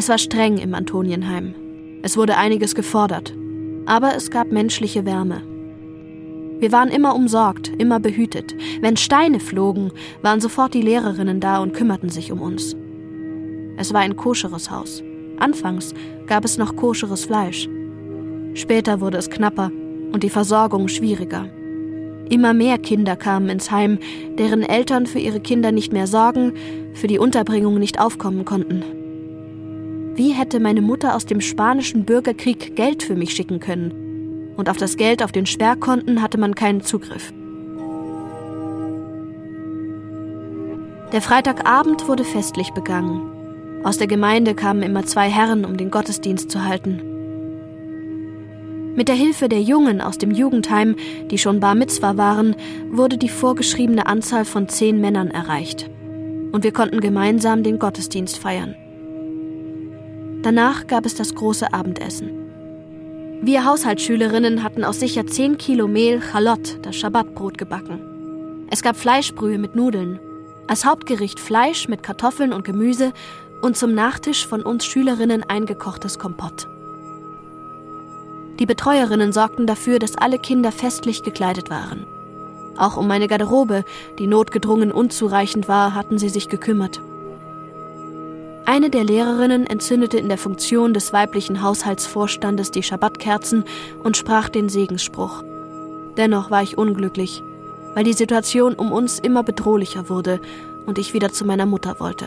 Es war streng im Antonienheim. Es wurde einiges gefordert, aber es gab menschliche Wärme. Wir waren immer umsorgt, immer behütet. Wenn Steine flogen, waren sofort die Lehrerinnen da und kümmerten sich um uns. Es war ein koscheres Haus. Anfangs gab es noch koscheres Fleisch. Später wurde es knapper und die Versorgung schwieriger. Immer mehr Kinder kamen ins Heim, deren Eltern für ihre Kinder nicht mehr sorgen, für die Unterbringung nicht aufkommen konnten. Wie hätte meine Mutter aus dem spanischen Bürgerkrieg Geld für mich schicken können? Und auf das Geld auf den Sperrkonten hatte man keinen Zugriff. Der Freitagabend wurde festlich begangen. Aus der Gemeinde kamen immer 2 Herren, um den Gottesdienst zu halten. Mit der Hilfe der Jungen aus dem Jugendheim, die schon Bar Mitzwa waren, wurde die vorgeschriebene Anzahl von 10 Männern erreicht. Und wir konnten gemeinsam den Gottesdienst feiern. Danach gab es das große Abendessen. Wir Haushaltsschülerinnen hatten aus sicher 10 Kilo Mehl Chalot, das Schabbatbrot, gebacken. Es gab Fleischbrühe mit Nudeln, als Hauptgericht Fleisch mit Kartoffeln und Gemüse und zum Nachtisch von uns Schülerinnen eingekochtes Kompott. Die Betreuerinnen sorgten dafür, dass alle Kinder festlich gekleidet waren. Auch um meine Garderobe, die notgedrungen unzureichend war, hatten sie sich gekümmert. Eine der Lehrerinnen entzündete in der Funktion des weiblichen Haushaltsvorstandes die Schabbatkerzen und sprach den Segensspruch. Dennoch war ich unglücklich, weil die Situation um uns immer bedrohlicher wurde und ich wieder zu meiner Mutter wollte.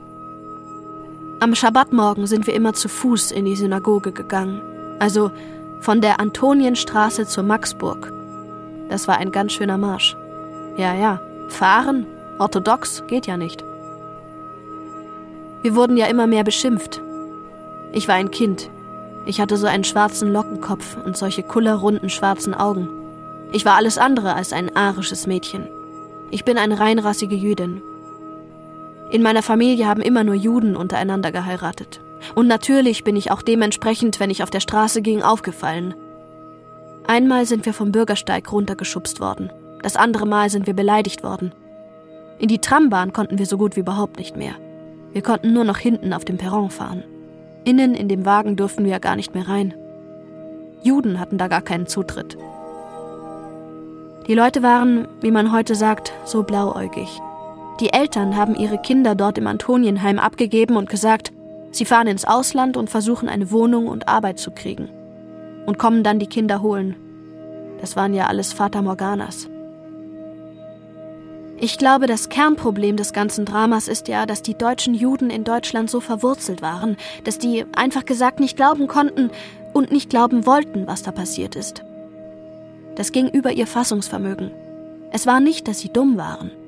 Am Schabbatmorgen sind wir immer zu Fuß in die Synagoge gegangen, also von der Antonienstraße zur Maxburg. Das war ein ganz schöner Marsch. Ja, fahren, orthodox, geht ja nicht. Wir wurden ja immer mehr beschimpft. Ich war ein Kind. Ich hatte so einen schwarzen Lockenkopf und solche kullerrunden schwarzen Augen. Ich war alles andere als ein arisches Mädchen. Ich bin eine reinrassige Jüdin. In meiner Familie haben immer nur Juden untereinander geheiratet. Und natürlich bin ich auch dementsprechend, wenn ich auf der Straße ging, aufgefallen. Einmal sind wir vom Bürgersteig runtergeschubst worden. Das andere Mal sind wir beleidigt worden. In die Trambahn konnten wir so gut wie überhaupt nicht mehr. Wir konnten nur noch hinten auf dem Perron fahren. Innen in dem Wagen durften wir ja gar nicht mehr rein. Juden hatten da gar keinen Zutritt. Die Leute waren, wie man heute sagt, so blauäugig. Die Eltern haben ihre Kinder dort im Antonienheim abgegeben und gesagt, sie fahren ins Ausland und versuchen eine Wohnung und Arbeit zu kriegen. Und kommen dann die Kinder holen. Das waren ja alles Fata Morganas. Ich glaube, das Kernproblem des ganzen Dramas ist ja, dass die deutschen Juden in Deutschland so verwurzelt waren, dass die einfach gesagt nicht glauben konnten und nicht glauben wollten, was da passiert ist. Das ging über ihr Fassungsvermögen. Es war nicht, dass sie dumm waren.